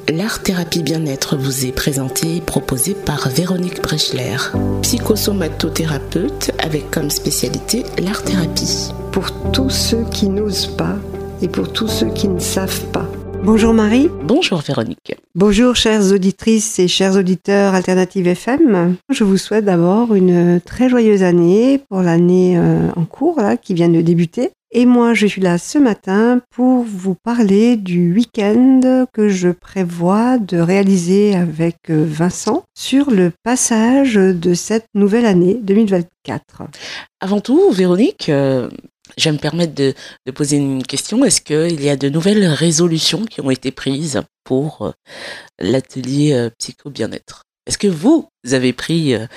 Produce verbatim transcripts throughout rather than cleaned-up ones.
L'art-thérapie bien-être vous est présentée et proposée par Véronique Brechler, psychosomatothérapeute avec comme spécialité l'art-thérapie. Pour tous ceux qui n'osent pas et pour tous ceux qui ne savent pas. Bonjour Marie. Bonjour Véronique. Bonjour chères auditrices et chers auditeurs Alternative F M. Je vous souhaite d'abord une très joyeuse année pour l'année euh, en cours là, qui vient de débuter. Et moi, je suis là ce matin pour vous parler du week-end que je prévois de réaliser avec Vincent sur le passage de cette nouvelle année deux mille vingt-quatre. Avant tout, Véronique, euh, je vais me permettre de, de poser une question. Est-ce qu'il y a de nouvelles résolutions qui ont été prises pour euh, l'atelier euh, psycho-bien-être ? Est-ce que vous avez pris euh,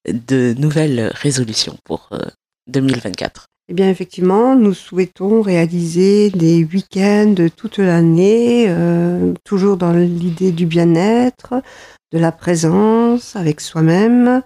de nouvelles résolutions pour euh, deux mille vingt-quatre ? Eh bien, effectivement, nous souhaitons réaliser des week-ends toute l'année, euh, toujours dans l'idée du bien-être, de la présence avec soi-même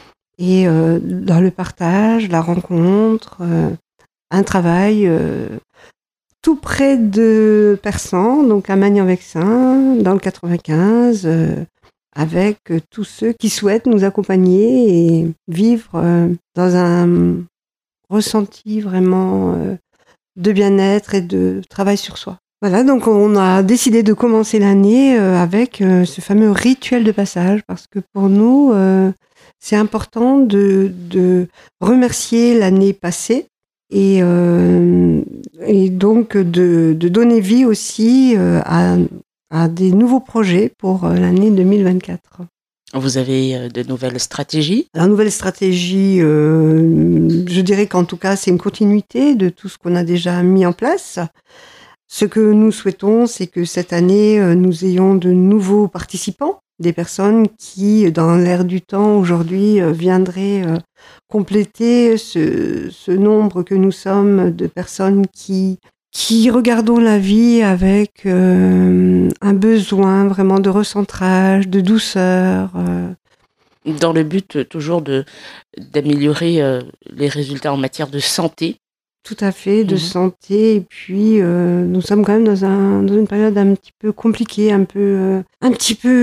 et euh, dans le partage, la rencontre, euh, un travail euh, tout près de Persan, donc à Magnan-Vexin, dans le quatre-vingt-quinze, euh, avec tous ceux qui souhaitent nous accompagner et vivre euh, dans un ressenti vraiment euh, de bien-être et de travail sur soi. Voilà, donc on a décidé de commencer l'année euh, avec euh, ce fameux rituel de passage, parce que pour nous, euh, c'est important de, de remercier l'année passée et, euh, et donc de, de donner vie aussi euh, à, à des nouveaux projets pour euh, l'année deux mille vingt-quatre. Vous avez de nouvelles stratégies ? La nouvelle stratégie, euh, je dirais qu'en tout cas, c'est une continuité de tout ce qu'on a déjà mis en place. Ce que nous souhaitons, c'est que cette année, nous ayons de nouveaux participants, des personnes qui, dans l'ère du temps, aujourd'hui, viendraient compléter ce, ce nombre que nous sommes de personnes qui... qui regardons la vie avec euh, un besoin vraiment de recentrage, de douceur. Euh. Dans le but toujours de, d'améliorer euh, les résultats en matière de santé. Tout à fait, de Mmh. santé. Et puis, euh, nous sommes quand même dans, un, dans une période un petit peu compliquée, un peu, euh, un petit peu,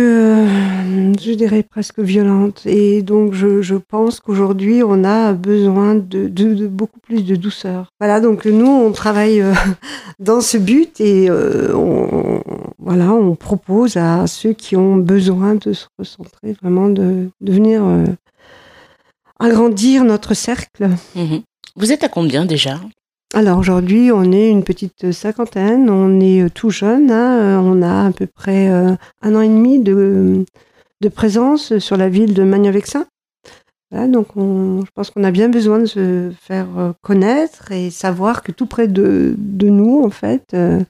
euh, je dirais presque violente. Et donc, je, je pense qu'aujourd'hui, on a besoin de, de, de beaucoup plus de douceur. Voilà, donc nous, on travaille euh, dans ce but et euh, on, voilà, on propose à ceux qui ont besoin de se recentrer, vraiment de, de venir euh, agrandir notre cercle. Mmh. Vous êtes à combien déjà ? Alors aujourd'hui, on est une petite cinquantaine, on est tout jeune, hein, on a à peu près euh, un an et demi de, de présence sur la ville de Magnan-Vexin. Voilà, donc on, je pense qu'on a bien besoin de se faire connaître et savoir que tout près de, de nous, en fait, euh,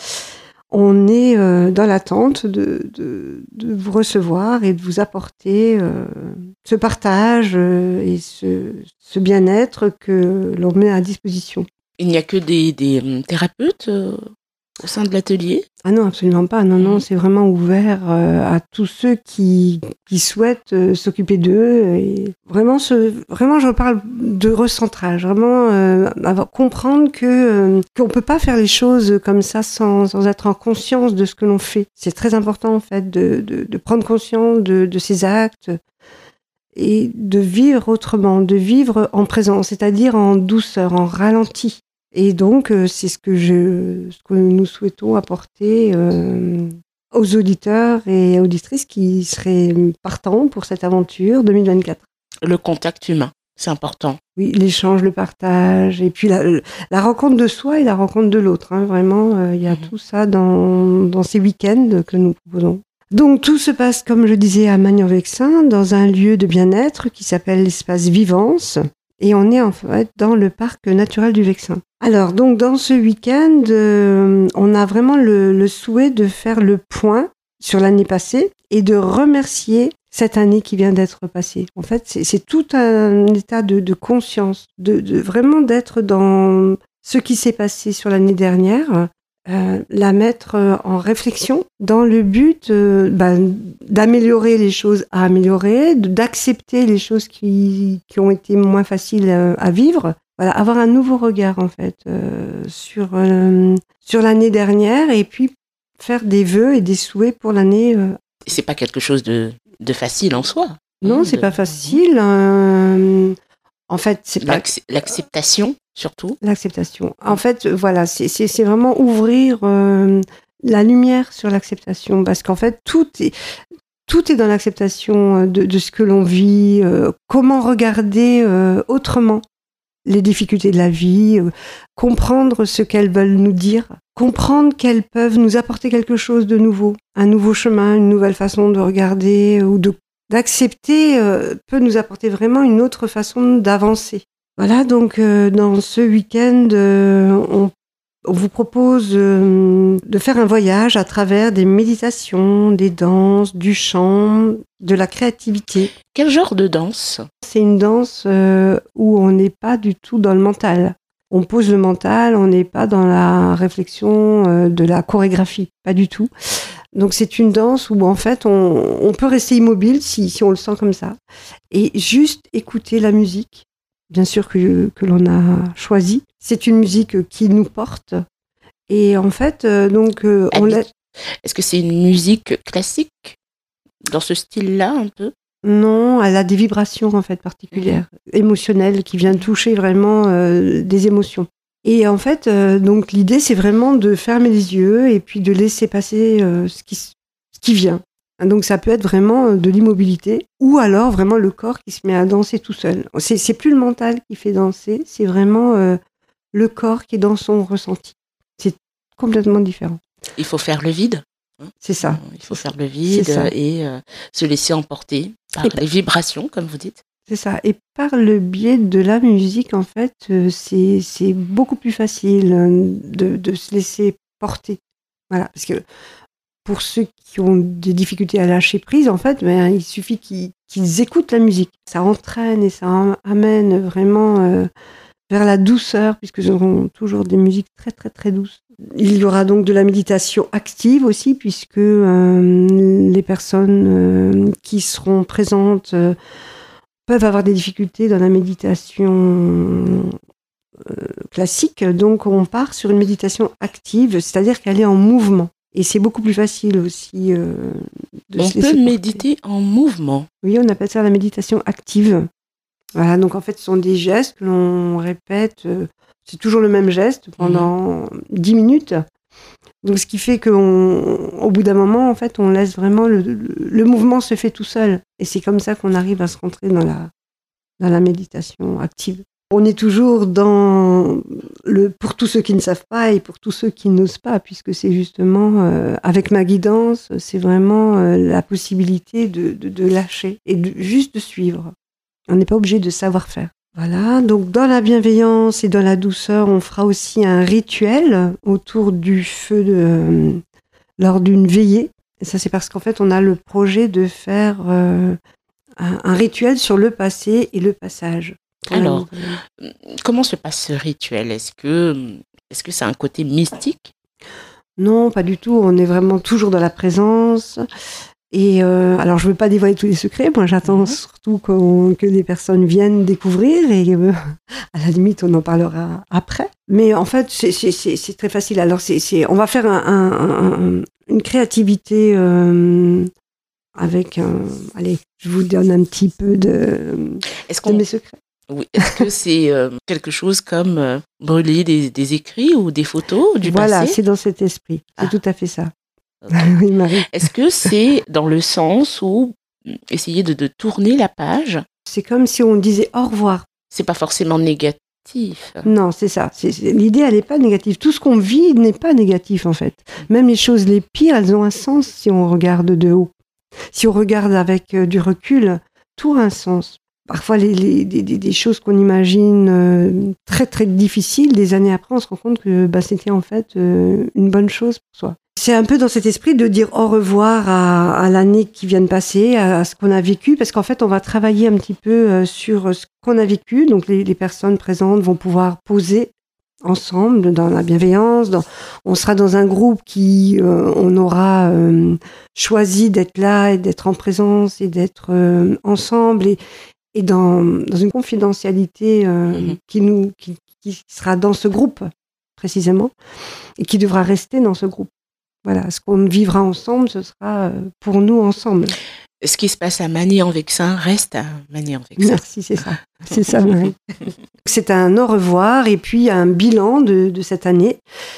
on est euh, dans l'attente de, de, de vous recevoir et de vous apporter euh, ce partage euh, et ce, ce bien-être que l'on met à disposition. Il n'y a que des, des euh, thérapeutes euh, au sein de l'atelier ? Ah non, absolument pas. Non, non, c'est vraiment ouvert euh, à tous ceux qui, qui souhaitent euh, s'occuper d'eux. Et vraiment, ce, vraiment, je parle de recentrage. Vraiment, euh, avoir, comprendre que euh, qu'on peut pas faire les choses comme ça sans, sans être en conscience de ce que l'on fait. C'est très important, en fait, de, de, de prendre conscience de, de ses actes et de vivre autrement, de vivre en présence, c'est-à-dire en douceur, en ralenti. Et donc, euh, c'est ce que, je, ce que nous souhaitons apporter euh, aux auditeurs et auditrices qui seraient partants pour cette aventure deux mille vingt-quatre. Le contact humain, c'est important. Oui, l'échange, le partage, et puis la, la rencontre de soi et la rencontre de l'autre. Hein, vraiment, il euh, y a mmh. tout ça dans, dans ces week-ends que nous proposons. Donc, tout se passe, comme je disais, à Magnan-Vexin, dans un lieu de bien-être qui s'appelle l'espace Vivance. Et on est en fait dans le parc naturel du Vexin. Alors, donc, dans ce week-end, euh, on a vraiment le, le souhait de faire le point sur l'année passée et de remercier cette année qui vient d'être passée. En fait, c'est, c'est tout un état de, de conscience, de, de vraiment d'être dans ce qui s'est passé sur l'année dernière, euh, la mettre en réflexion dans le but euh, ben, d'améliorer les choses à améliorer, d'accepter les choses qui, qui ont été moins faciles à, à vivre. Voilà, avoir un nouveau regard en fait euh, sur, euh, sur l'année dernière et puis faire des vœux et des souhaits pour l'année. Euh... C'est pas quelque chose de, de facile en soi. Non, hein, c'est de... pas facile. Euh... En fait, c'est pas... L'acc- l'acceptation, surtout. L'acceptation. En fait, voilà, c'est, c'est, c'est vraiment ouvrir euh, la lumière sur l'acceptation. Parce qu'en fait, tout est, tout est dans l'acceptation de, de ce que l'on vit. Euh, comment regarder euh, autrement les difficultés de la vie, euh, comprendre ce qu'elles veulent nous dire, comprendre qu'elles peuvent nous apporter quelque chose de nouveau, un nouveau chemin, une nouvelle façon de regarder ou de d'accepter euh, peut nous apporter vraiment une autre façon d'avancer. Voilà, donc euh, dans ce week-end, euh, on, on vous propose euh, de faire un voyage à travers des méditations, des danses, du chant, de la créativité. Quel genre de danse ? C'est une danse euh, où on n'est pas du tout dans le mental. On pose le mental, on n'est pas dans la réflexion euh, de la chorégraphie, pas du tout. Donc c'est une danse où en fait on, on peut rester immobile si, si on le sent comme ça et juste écouter la musique, bien sûr que, que l'on a choisi. C'est une musique qui nous porte et en fait euh, donc euh, on l'a... Est-ce que c'est une musique classique dans ce style-là un peu ? Non, elle a des vibrations en fait particulières, mmh. émotionnelles, qui viennent toucher vraiment euh, des émotions. Et en fait, euh, donc l'idée, c'est vraiment de fermer les yeux et puis de laisser passer euh, ce, qui, ce qui vient. Donc ça peut être vraiment de l'immobilité ou alors vraiment le corps qui se met à danser tout seul. C'est, c'est plus le mental qui fait danser, c'est vraiment euh, le corps qui est dans son ressenti. C'est complètement différent. Il faut faire le vide. Hein, c'est ça. Il faut faire le vide et euh, se laisser emporter par et les vibrations, comme vous dites. C'est ça. Et par le biais de la musique, en fait, c'est, c'est beaucoup plus facile de, de se laisser porter. Voilà. Parce que pour ceux qui ont des difficultés à lâcher prise, en fait, ben, il suffit qu'ils, qu'ils écoutent la musique. Ça entraîne et ça amène vraiment euh, vers la douceur, puisque nous aurons toujours des musiques très, très, très douces. Il y aura donc de la méditation active aussi, puisque euh, les personnes euh, qui seront présentes euh, peuvent avoir des difficultés dans la méditation euh, classique. Donc, on part sur une méditation active, c'est-à-dire qu'elle est en mouvement. Et c'est beaucoup plus facile aussi euh, de on se laisser peut porter. méditer en mouvement. Oui, on appelle ça la méditation active. Voilà, donc en fait, ce sont des gestes que l'on répète. Euh, c'est toujours le même geste pendant mmh. dix minutes. Donc, ce qui fait qu'au bout d'un moment, en fait, on laisse vraiment le, le, le mouvement se fait tout seul. Et c'est comme ça qu'on arrive à se rentrer dans la, dans la méditation active. On est toujours dans le pour tous ceux qui ne savent pas et pour tous ceux qui n'osent pas, puisque c'est justement, euh, avec ma guidance, c'est vraiment euh, la possibilité de, de, de lâcher et de, juste de suivre. On n'est pas obligé de savoir faire. Voilà, donc dans la bienveillance et dans la douceur, on fera aussi un rituel autour du feu de, euh, lors d'une veillée. Et ça, c'est parce qu'en fait, on a le projet de faire euh, un, un rituel sur le passé et le passage. Alors, euh, comment se passe ce rituel ? Est-ce que, est-ce que c'est un côté mystique ? Non, pas du tout. On est vraiment toujours dans la présence. Et euh, alors, je ne veux pas dévoiler tous les secrets. Moi, j'attends mmh. surtout que les personnes viennent découvrir. Et euh, à la limite, on en parlera après. Mais en fait, c'est, c'est, c'est, c'est très facile. Alors, c'est, c'est, on va faire un, un, un, une créativité euh, avec un... Allez, je vous donne un petit peu de, Est-ce de mes secrets. Oui. Est-ce que c'est euh, quelque chose comme euh, brûler des, des écrits ou des photos du voilà, passé ? Voilà, c'est dans cet esprit. C'est ah. tout à fait ça. Okay. Oui, Marie. Est-ce que c'est dans le sens où essayer de, de tourner la page ? C'est comme si on disait au revoir. C'est pas forcément négatif. Non, c'est ça. C'est, c'est, l'idée, elle n'est pas négative. Tout ce qu'on vit n'est pas négatif, en fait. Même les choses les pires, elles ont un sens si on regarde de haut. Si on regarde avec euh, du recul, tout a un sens. Parfois, les, les, des, des choses qu'on imagine euh, très, très difficiles, des années après, on se rend compte que bah, c'était en fait euh, une bonne chose pour soi. C'est un peu dans cet esprit de dire au revoir à, à l'année qui vient de passer, à, à ce qu'on a vécu, parce qu'en fait, on va travailler un petit peu euh, sur ce qu'on a vécu. Donc, les, les personnes présentes vont pouvoir poser ensemble dans la bienveillance. Dans, on sera dans un groupe qui, euh, on aura euh, choisi d'être là et d'être en présence et d'être euh, ensemble et et dans, dans une confidentialité euh, mmh. qui, nous, qui, qui sera dans ce groupe, précisément, et qui devra rester dans ce groupe. Voilà, ce qu'on vivra ensemble, ce sera pour nous ensemble. Ce qui se passe à Magny-en-Vexin reste à Magny-en-Vexin. Merci, c'est ça. C'est ça, Marie. C'est un au revoir et puis un bilan de, de cette année.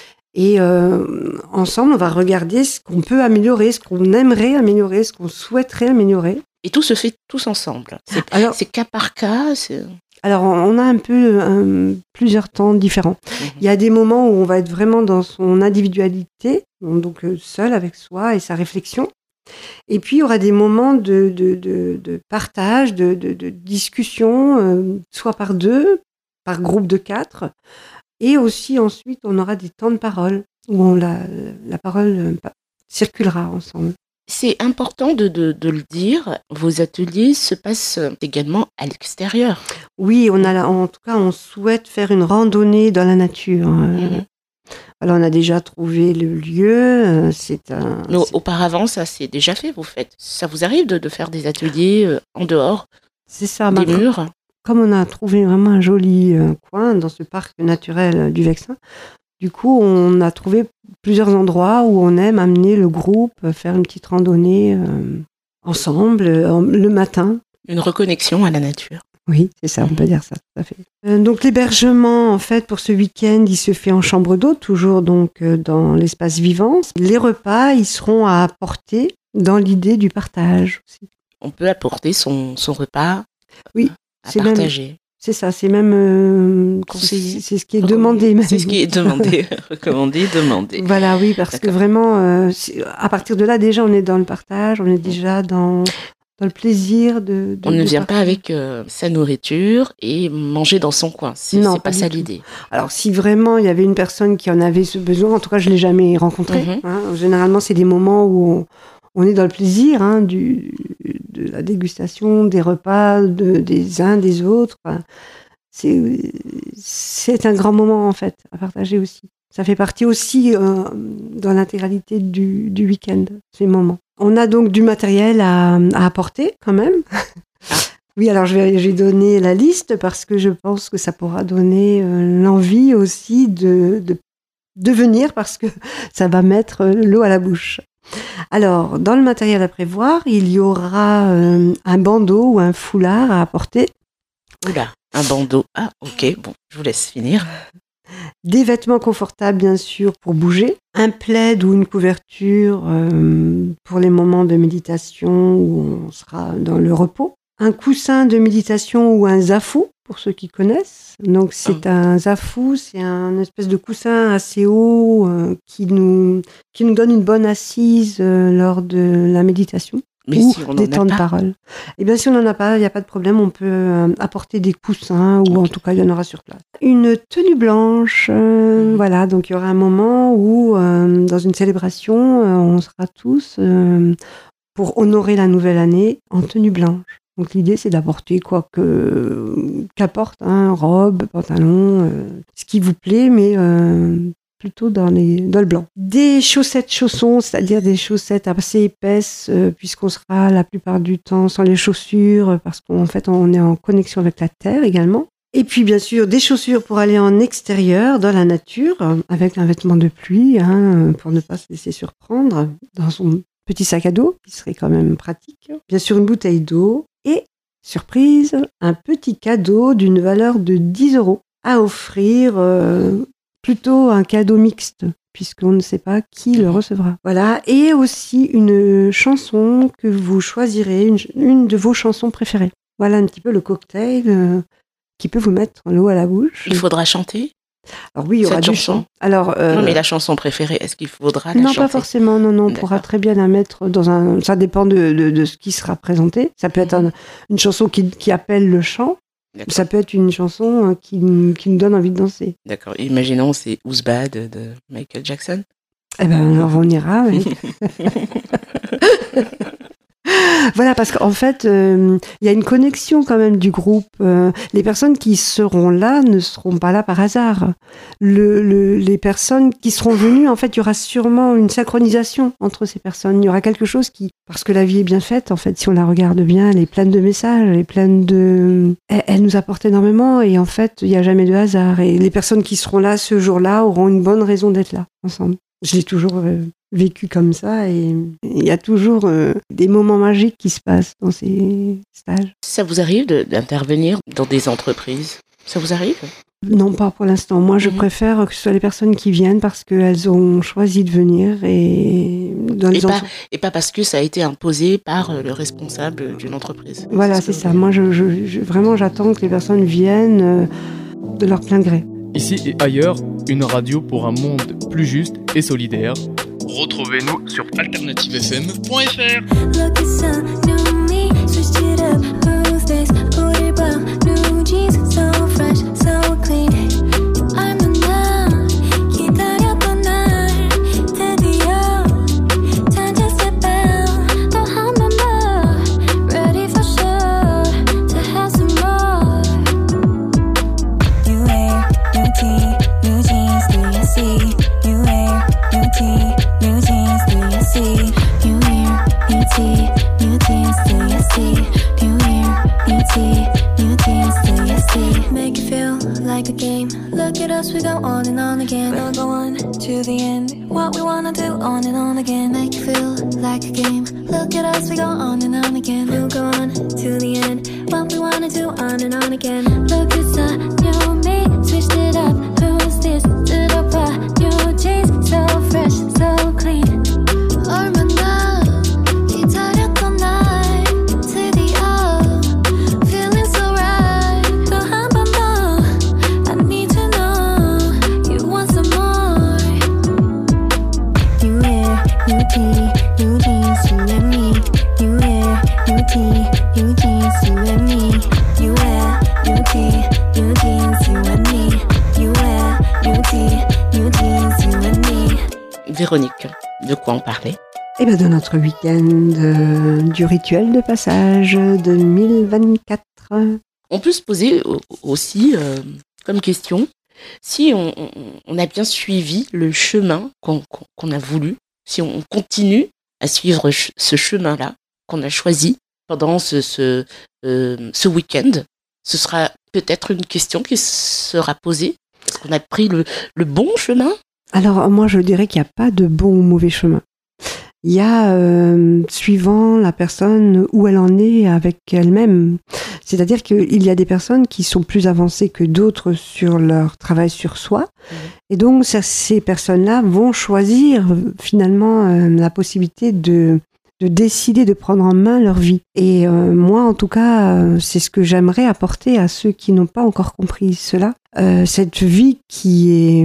Et euh, ensemble, on va regarder ce qu'on peut améliorer, ce qu'on aimerait améliorer, ce qu'on souhaiterait améliorer. Et tout se fait tous ensemble. C'est, alors, c'est cas par cas. C'est... Alors, on a un peu un, plusieurs temps différents. Mm-hmm. Il y a des moments où on va être vraiment dans son individualité, donc seul avec soi et sa réflexion. Et puis, il y aura des moments de, de, de, de partage, de, de, de discussion, euh, soit par deux, par groupe de quatre. Et aussi, ensuite, on aura des temps de parole, où on la, la parole euh, circulera ensemble. C'est important de, de, de le dire, vos ateliers se passent également à l'extérieur. Oui, on a, en tout cas, on souhaite faire une randonnée dans la nature. Mm-hmm. Alors, on a déjà trouvé le lieu. C'est un. Mais c'est... auparavant, ça s'est déjà fait, vous faites. Ça vous arrive de, de faire des ateliers en dehors c'est ça, des ma... murs? Comme on a trouvé vraiment un joli euh, coin dans ce parc naturel du Vexin, du coup, on a trouvé plusieurs endroits où on aime amener le groupe, faire une petite randonnée euh, ensemble euh, le matin. Une reconnexion à la nature. Oui, c'est ça, on peut dire ça, tout à fait. Euh, donc l'hébergement, en fait, pour ce week-end, il se fait en chambre d'hôte, toujours donc euh, dans l'espace vivant. Les repas, ils seront à apporter dans l'idée du partage aussi. On peut apporter son, son repas oui, à c'est partager. Même, c'est ça, c'est même euh, conseillé. C'est, c'est ce qui est demandé. Même. C'est ce qui est demandé, recommandé, demandé. Voilà, oui, parce D'accord. que vraiment, euh, à partir de là, déjà, on est dans le partage, on est déjà dans... dans le plaisir de... de on ne de vient partir. pas avec euh, sa nourriture et manger dans son coin. C'est, non, c'est pas, pas ça tout. l'idée. Alors, si vraiment il y avait une personne qui en avait ce besoin, en tout cas, je ne l'ai jamais rencontré. Mm-hmm. Hein, généralement, c'est des moments où on, on est dans le plaisir hein, du, de la dégustation, des repas, de, des uns, des autres. Enfin, c'est, c'est un grand moment, en fait, à partager aussi. Ça fait partie aussi euh, dans l'intégralité du, du week-end, ces moments. On a donc du matériel à, à apporter quand même. Oui, alors je vais, je vais donner la liste parce que je pense que ça pourra donner euh, l'envie aussi de, de, de venir parce que ça va mettre l'eau à la bouche. Alors, dans le matériel à prévoir, il y aura euh, un bandeau ou un foulard à apporter. Oula, un bandeau. Ah, ok, bon, je vous laisse finir. Des vêtements confortables, bien sûr, pour bouger. Un plaid ou une couverture euh, pour les moments de méditation où on sera dans le repos. Un coussin de méditation ou un zafou, pour ceux qui connaissent. Donc, c'est oh. un zafou, c'est un espèce de coussin assez haut euh, qui, nous, qui nous donne une bonne assise euh, lors de la méditation. Mais ou si on des en a temps pas. de parole. Eh bien, si on n'en a pas, il n'y a pas de problème, on peut euh, apporter des coussins, ou okay. en tout cas, il y en aura sur place. Une tenue blanche, euh, mmh. voilà, donc il y aura un moment où, euh, dans une célébration, euh, on sera tous, euh, pour honorer la nouvelle année, en tenue blanche. Donc l'idée, c'est d'apporter quoi que, qu'apporte, hein, robe, pantalon, euh, ce qui vous plaît, mais... Euh, plutôt dans, les, dans le blanc. Des chaussettes chaussons, c'est-à-dire des chaussettes assez épaisses, euh, puisqu'on sera la plupart du temps sans les chaussures, parce qu'en fait, on est en connexion avec la terre également. Et puis, bien sûr, des chaussures pour aller en extérieur, dans la nature, avec un vêtement de pluie, hein, pour ne pas se laisser surprendre, dans son petit sac à dos, qui serait quand même pratique. Bien sûr, une bouteille d'eau et, surprise, un petit cadeau d'une valeur de dix euros à offrir... Euh, plutôt un cadeau mixte, puisqu'on ne sait pas qui le recevra. Voilà, et aussi une chanson que vous choisirez, une, une de vos chansons préférées. Voilà un petit peu le cocktail euh, qui peut vous mettre l'eau à la bouche. Il faudra chanter ? Alors oui, il y aura Cette du chanson. chant. Alors, euh, non, mais la chanson préférée, est-ce qu'il faudra la non, chanter ? Non, pas forcément, non, non, on D'accord. pourra très bien la mettre dans un... Ça dépend de, de, de ce qui sera présenté. Ça peut être un, une chanson qui, qui appelle le chant. D'accord. Ça peut être une chanson qui, qui nous donne envie de danser. D'accord. Imaginons c'est Who's Bad de Michael Jackson. Eh ben, alors on ira, oui. Voilà, parce qu'en fait, il euh, y a une connexion quand même du groupe. Euh, les personnes qui seront là ne seront pas là par hasard. Le, le, les personnes qui seront venues, en fait, il y aura sûrement une synchronisation entre ces personnes. Il y aura quelque chose qui... Parce que la vie est bien faite, en fait, si on la regarde bien, elle est pleine de messages, elle est pleine de... Elle, elle nous apporte énormément et en fait, il n'y a jamais de hasard. Et les personnes qui seront là ce jour-là auront une bonne raison d'être là, ensemble. Je l'ai toujours euh, vécu comme ça et il y a toujours euh, des moments magiques qui se passent dans ces stages. Ça vous arrive de, d'intervenir dans des entreprises ? Ça vous arrive ? Non, pas pour l'instant. Moi, je mmh. préfère que ce soit les personnes qui viennent parce qu'elles ont choisi de venir et dans les et, entre... pas, et pas parce que ça a été imposé par le responsable d'une entreprise. Voilà, c'est, c'est ça. Moi, je, je, je, vraiment, j'attends que les personnes viennent euh, de leur plein gré. Ici et ailleurs, une radio pour un monde plus juste et solidaire. Retrouvez-nous sur alternative f m point f r. Like a game, look at us, we go on and on again. We'll go on to the end, what we wanna do on and on again. Make you feel like a game, look at us, we go on and on again. We'll go on to the end, what we wanna do on and on again. Look, it's a new me, switched it up, who's this? Did up a new jeans, so fresh, so clean. 얼마나 기다렸던 날 드디어 feeling so right. 또 한 번 더 I need to know you want some more. New hair, new tea, new jeans, you and me. New hair, new tea, new jeans, you and me. New hair, new tea, new jeans, you and me. New hair, new tea, new jeans, you and me. Véronique, de quoi on parlait ? Eh bien, de notre week-end euh, du rituel de passage deux mille vingt-quatre. On peut se poser aussi euh, comme question, si on, on, on a bien suivi le chemin qu'on, qu'on a voulu, si on continue à suivre ce chemin-là qu'on a choisi pendant ce, ce, euh, ce week-end, ce sera peut-être une question qui sera posée. Est-ce qu'on a pris le, le bon chemin ? Alors, moi, je dirais qu'il n'y a pas de bon ou mauvais chemin. Il y a, euh, suivant la personne, où elle en est avec elle-même. C'est-à-dire qu'il y a des personnes qui sont plus avancées que d'autres sur leur travail sur soi. Mmh. Et donc, ça, ces personnes-là vont choisir finalement euh, la possibilité de, de décider de prendre en main leur vie. Et euh, moi, en tout cas, euh, c'est ce que j'aimerais apporter à ceux qui n'ont pas encore compris cela. Euh, cette vie qui est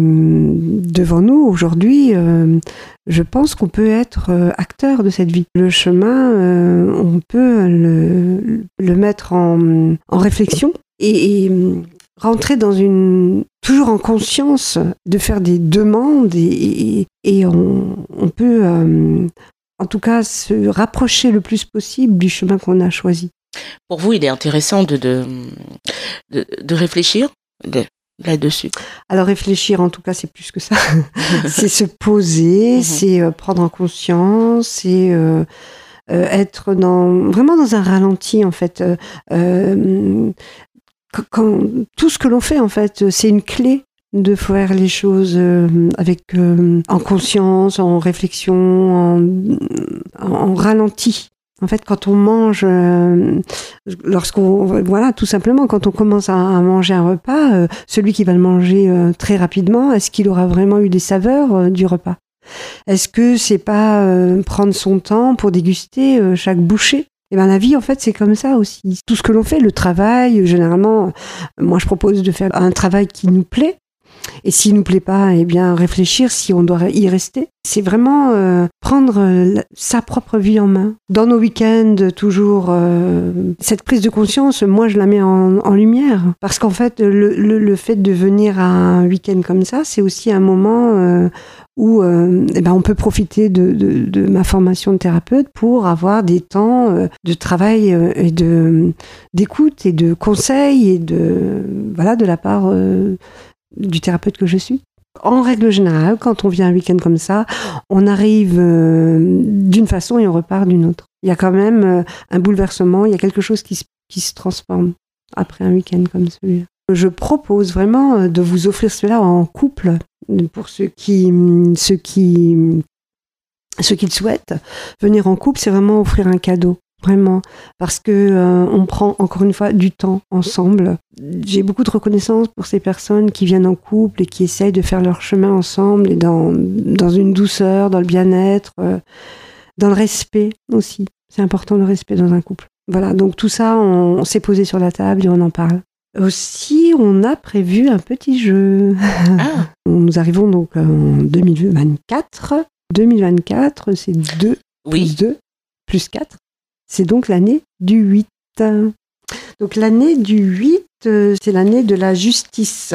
devant nous aujourd'hui, euh, je pense qu'on peut être euh, acteur de cette vie. Le chemin, euh, on peut le, le mettre en, en réflexion et, et rentrer dans une... toujours en conscience de faire des demandes et, et, et on, on peut euh, en tout cas se rapprocher le plus possible du chemin qu'on a choisi. Pour vous, il est intéressant de, de, de, de réfléchir de... là-dessus. Alors réfléchir, en tout cas, c'est plus que ça. C'est se poser, mmh. c'est euh, prendre en conscience, c'est euh, euh, être dans, vraiment dans un ralenti, en fait. Euh, euh, quand, quand, tout ce que l'on fait, en fait, c'est une clé de faire les choses euh, avec euh, en conscience, en réflexion, en, en, en ralenti. En fait, quand on mange, euh, lorsqu'on, voilà, tout simplement, quand on commence à, à manger un repas, euh, celui qui va le manger euh, très rapidement, est-ce qu'il aura vraiment eu des saveurs euh, du repas ? Est-ce que c'est pas euh, prendre son temps pour déguster euh, chaque bouchée ? Eh ben, la vie, en fait, c'est comme ça aussi. Tout ce que l'on fait, le travail, généralement, euh, moi, je propose de faire un travail qui nous plaît. Et s'il nous plaît pas, eh bien réfléchir si on doit y rester. C'est vraiment euh, prendre euh, sa propre vie en main. Dans nos week-ends, toujours euh, cette prise de conscience, moi je la mets en, en lumière parce qu'en fait le, le, le fait de venir à un week-end comme ça, c'est aussi un moment euh, où euh, eh ben on peut profiter de, de, de ma formation de thérapeute pour avoir des temps euh, de travail euh, et de d'écoute et de conseils et de voilà de la part euh, du thérapeute que je suis. En règle générale, quand on vient un week-end comme ça, on arrive euh, d'une façon et on repart d'une autre. Il y a quand même euh, un bouleversement, il y a quelque chose qui se, qui se transforme après un week-end comme celui-là. Je propose vraiment de vous offrir cela en couple pour ceux qui, ceux qui, ceux qui le souhaitent. Venir en couple, c'est vraiment offrir un cadeau. Vraiment, parce que euh, on prend encore une fois du temps ensemble. J'ai beaucoup de reconnaissance pour ces personnes qui viennent en couple et qui essayent de faire leur chemin ensemble et dans, dans une douceur, dans le bien-être, euh, dans le respect aussi. C'est important le respect dans un couple. Voilà, donc tout ça, on, on s'est posé sur la table et on en parle. Aussi, on a prévu un petit jeu. Ah. Nous arrivons donc en deux mille vingt-quatre. deux mille vingt-quatre, c'est deux oui. plus deux plus quatre. C'est donc l'année du huit. Donc l'année du huit, c'est l'année de la justice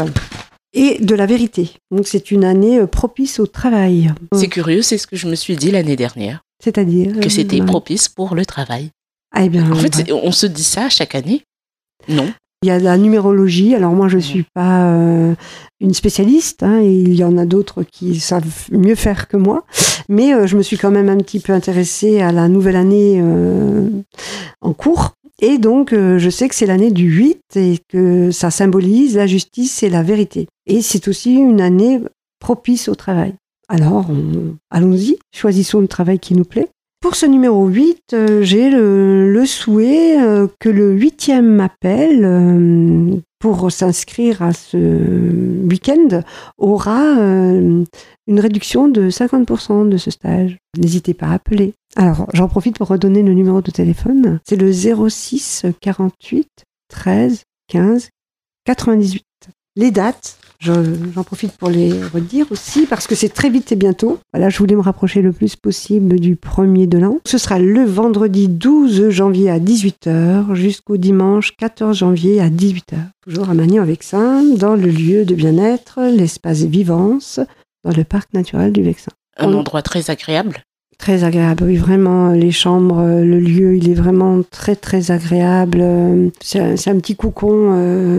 et de la vérité. Donc c'est une année propice au travail. C'est curieux, c'est ce que je me suis dit l'année dernière. C'est-à-dire que c'était propice pour le travail. Ah, eh bien, en fait, on se dit ça chaque année. Non. Il y a la numérologie. Alors moi, je ne suis pas euh, une spécialiste. Hein, et il y en a d'autres qui savent mieux faire que moi. Mais euh, je me suis quand même un petit peu intéressée à la nouvelle année euh, en cours. Et donc, euh, je sais que c'est l'année du huit et que ça symbolise la justice et la vérité. Et c'est aussi une année propice au travail. Alors, on, allons-y, choisissons le travail qui nous plaît. Pour ce numéro huit, euh, j'ai le, le souhait euh, que le huitième m'appelle euh, pour s'inscrire à ce week-end aura euh, une réduction de cinquante pour cent de ce stage. N'hésitez pas à appeler. Alors, j'en profite pour redonner le numéro de téléphone. C'est le zéro six quarante-huit treize quinze quatre-vingt-dix-huit. Les dates, je, j'en profite pour les redire aussi, parce que c'est très vite et bientôt. Voilà, je voulais me rapprocher le plus possible du premier de l'an. Ce sera le vendredi douze janvier à dix-huit heures jusqu'au dimanche quatorze janvier à dix-huit heures. Toujours à Magny-en-Vexin, dans le lieu de bien-être, l'espace Vivance, dans le parc naturel du Vexin. Un On... endroit très agréable. Très agréable, oui, vraiment, les chambres, le lieu, il est vraiment très, très agréable. C'est un, c'est un petit cocon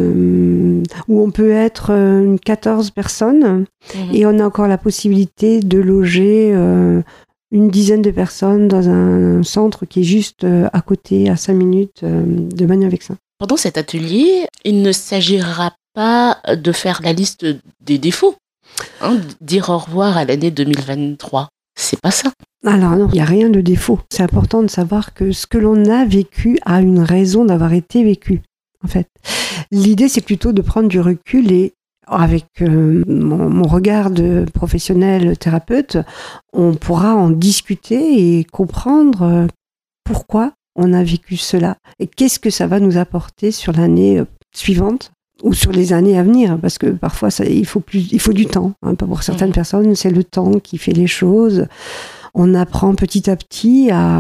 euh, où on peut être euh, quatorze personnes mmh. et on a encore la possibilité de loger euh, une dizaine de personnes dans un centre qui est juste euh, à côté, à cinq minutes euh, de Magny-en-Vexin. Pendant cet atelier, il ne s'agira pas de faire la liste des défauts, hein, dire au revoir à l'année deux mille vingt-trois. C'est pas ça. Alors non, il n'y a rien de défaut. C'est important de savoir que ce que l'on a vécu a une raison d'avoir été vécu, en fait. L'idée, c'est plutôt de prendre du recul et avec euh, mon, mon regard de professionnel thérapeute, on pourra en discuter et comprendre euh, pourquoi on a vécu cela et qu'est-ce que ça va nous apporter sur l'année suivante ou sur les années à venir, parce que parfois ça, il faut plus, il faut du temps. Hein. Pour certaines mmh. personnes, c'est le temps qui fait les choses. On apprend petit à petit à,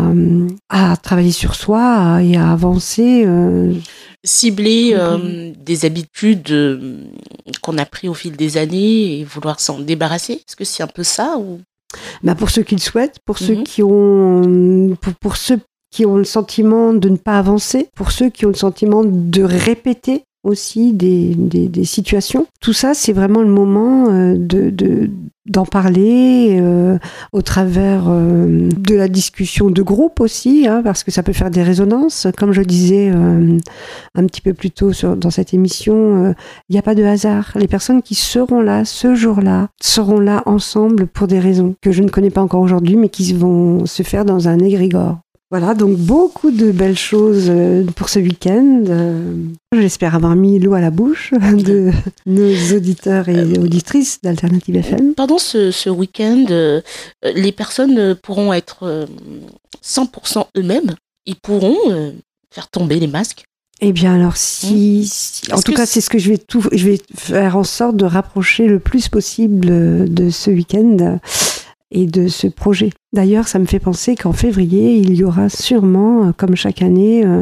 à travailler sur soi à, et à avancer. Euh... Cibler euh, des habitudes euh, qu'on a pris au fil des années et vouloir s'en débarrasser. Est-ce que c'est un peu ça ou... bah pour ceux qui le souhaitent, pour mmh. ceux qui ont, pour, pour ceux qui ont le sentiment de ne pas avancer, pour ceux qui ont le sentiment de répéter aussi des, des, des situations. Tout ça, c'est vraiment le moment euh, de, de, d'en parler euh, au travers euh, de la discussion de groupe aussi, hein, parce que ça peut faire des résonances. Comme je disais euh, un petit peu plus tôt sur, dans cette émission, il euh, n'y a pas de hasard. Les personnes qui seront là ce jour-là seront là ensemble pour des raisons que je ne connais pas encore aujourd'hui, mais qui vont se faire dans un égrégore. Voilà, donc beaucoup de belles choses pour ce week-end. J'espère avoir mis l'eau à la bouche de nos auditeurs et auditrices d'Alternative F M. Pendant ce, ce week-end, euh, les personnes pourront être euh, cent pour cent eux-mêmes. Ils pourront euh, faire tomber les masques. Eh bien alors, si, si en tout cas, c'est ce que je vais tout, je vais faire en sorte de rapprocher le plus possible de ce week-end et de ce projet. D'ailleurs, ça me fait penser qu'en février, il y aura sûrement, comme chaque année, euh,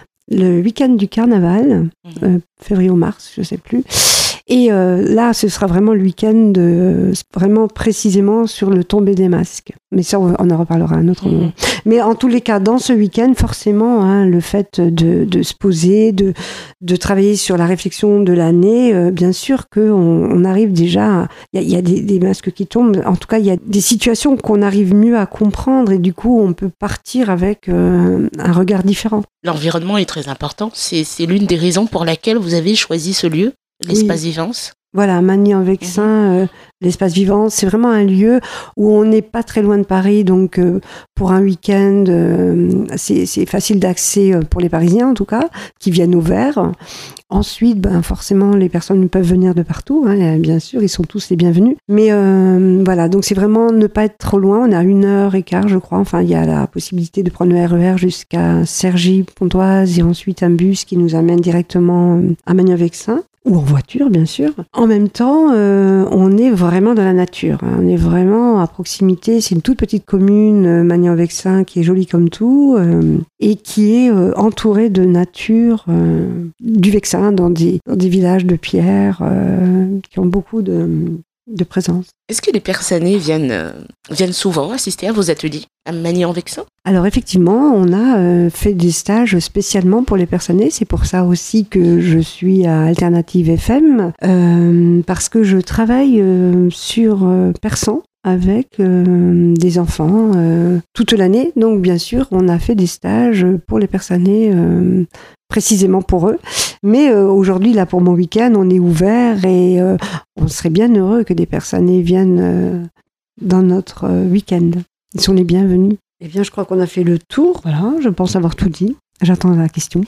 le week-end du carnaval, mmh. euh, février ou mars, je ne sais plus. Et euh, là, ce sera vraiment le week-end, euh, vraiment précisément sur le tombé des masques. Mais ça, on, on en reparlera à un autre mmh. moment. Mais en tous les cas, dans ce week-end, forcément, hein, le fait de, de se poser, de, de travailler sur la réflexion de l'année, euh, bien sûr qu'on on arrive déjà... Il y a, y a des, des masques qui tombent. En tout cas, il y a des situations qu'on arrive mieux à comprendre et du coup, on peut partir avec euh, un regard différent. L'environnement est très important. C'est, c'est l'une des raisons pour laquelle vous avez choisi ce lieu, l'espace oui. Vivance. Voilà, Magny-en-Vexin, euh, l'espace vivant, c'est vraiment un lieu où on n'est pas très loin de Paris, donc euh, pour un week-end, euh, c'est, c'est facile d'accès pour les Parisiens en tout cas, qui viennent au Vert. Ensuite, ben, forcément, les personnes peuvent venir de partout, hein, bien sûr, ils sont tous les bienvenus. Mais euh, voilà, donc c'est vraiment ne pas être trop loin, on a une heure et quart, je crois, enfin il y a la possibilité de prendre le R E R jusqu'à Cergy-Pontoise et ensuite un bus qui nous amène directement à Magny-en-Vexin. Ou en voiture, bien sûr. En même temps, euh, on est vraiment dans la nature. Hein. On est vraiment à proximité. C'est une toute petite commune, euh, Magny-en-Vexin, qui est jolie comme tout, euh, et qui est euh, entourée de nature, euh, du Vexin, dans des, dans des villages de pierre, euh, qui ont beaucoup de, de présence. Est-ce que les Persanais viennent, euh, viennent souvent assister à vos ateliers à Magny-en-Vexin ? Alors effectivement, on a euh, fait des stages spécialement pour les Persanais. C'est pour ça aussi que je suis à Alternative F M, euh, parce que je travaille euh, sur euh, Persan avec euh, des enfants euh, toute l'année. Donc bien sûr, on a fait des stages pour les Persanais euh, précisément pour eux. Mais euh, aujourd'hui, là, pour mon week-end, on est ouvert et euh, on serait bien heureux que des Persanais viennent euh, dans notre euh, week-end. Ils sont les bienvenus. Eh bien, je crois qu'on a fait le tour. Voilà, je pense avoir tout dit. J'attends la question.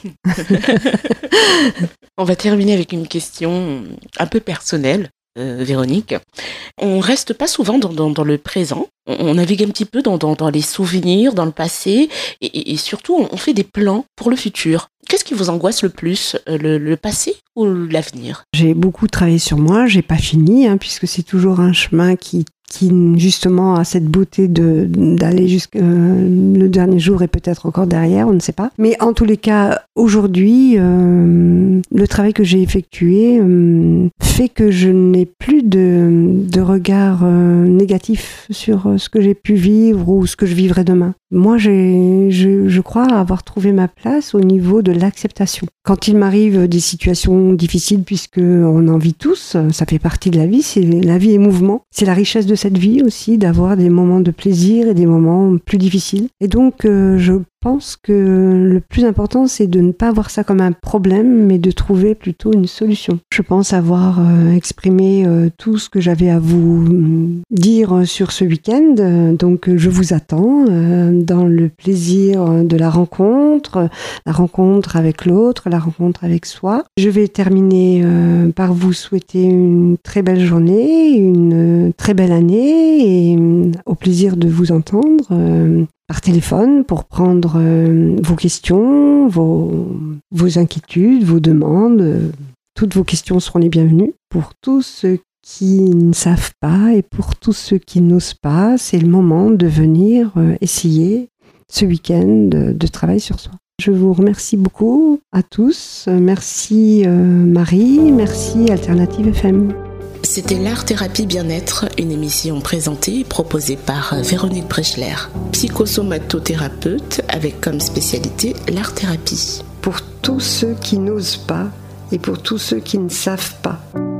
On va terminer avec une question un peu personnelle, euh, Véronique. On reste pas souvent dans, dans, dans le présent. On, on navigue un petit peu dans, dans, dans les souvenirs, dans le passé, et, et, et surtout, on fait des plans pour le futur. Qu'est-ce qui vous angoisse le plus, le, le passé ou l'avenir ? J'ai beaucoup travaillé sur moi. J'ai pas fini, hein, puisque c'est toujours un chemin qui qui justement a cette beauté de d'aller jusqu'à euh, le dernier jour et peut-être encore derrière, on ne sait pas. Mais en tous les cas, aujourd'hui, euh, le travail que j'ai effectué euh, fait que je n'ai plus de, de regard euh, négatif sur ce que j'ai pu vivre ou ce que je vivrai demain. Moi, j'ai, je, je crois avoir trouvé ma place au niveau de l'acceptation. Quand il m'arrive des situations difficiles, puisque on en vit tous, ça fait partie de la vie, c'est, la vie est mouvement. C'est la richesse de cette vie aussi, d'avoir des moments de plaisir et des moments plus difficiles. Et donc, euh, je pense que le plus important, c'est de ne pas voir ça comme un problème, mais de trouver plutôt une solution. Je pense avoir euh, exprimé euh, tout ce que j'avais à vous dire sur ce week-end. Euh, donc, je vous attends euh, dans le plaisir de la rencontre, la rencontre avec l'autre, la rencontre avec soi. Je vais terminer euh, par vous souhaiter une très belle journée, une très belle année et euh, au plaisir de vous entendre euh, par téléphone pour prendre euh, vos questions, vos, vos inquiétudes, vos demandes. Euh, toutes vos questions seront les bienvenues. Pour tous ceux qui ne savent pas et pour tous ceux qui n'osent pas, c'est le moment de venir euh, essayer ce week-end de, de travail sur soi. Je vous remercie beaucoup à tous. Merci euh, Marie, merci Alternative F M. C'était l'Art Thérapie Bien-être, une émission présentée et proposée par Véronique Brechler, psychosomatothérapeute avec comme spécialité l'art thérapie. Pour tous ceux qui n'osent pas et pour tous ceux qui ne savent pas.